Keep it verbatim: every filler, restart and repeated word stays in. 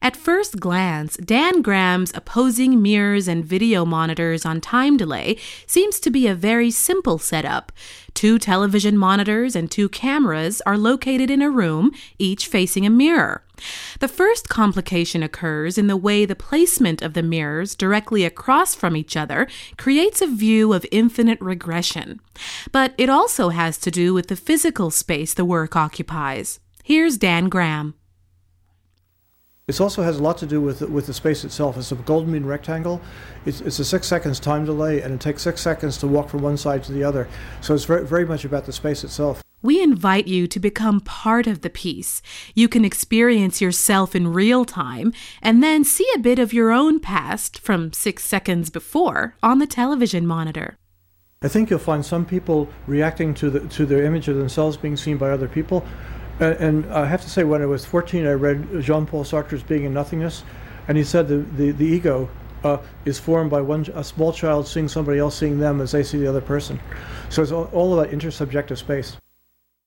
At first glance, Dan Graham's opposing mirrors and video monitors on time delay seems to be a very simple setup. Two television monitors and two cameras are located in a room, each facing a mirror. The first complication occurs in the way the placement of the mirrors directly across from each other creates a view of infinite regression. But it also has to do with the physical space the work occupies. Here's Dan Graham. It also has a lot to do with with the space itself. It's a golden mean rectangle. It's, it's a six seconds time delay, and it takes six seconds to walk from one side to the other. So it's very, very much about the space itself. We invite you to become part of the piece. You can experience yourself in real time and then see a bit of your own past from six seconds before on the television monitor. I think you'll find some people reacting to the to their image of themselves being seen by other people. And, and I have to say, when I was fourteen, I read Jean-Paul Sartre's Being in Nothingness, and he said the, the, the ego uh, is formed by one a small child seeing somebody else seeing them as they see the other person. So it's all, all about intersubjective space.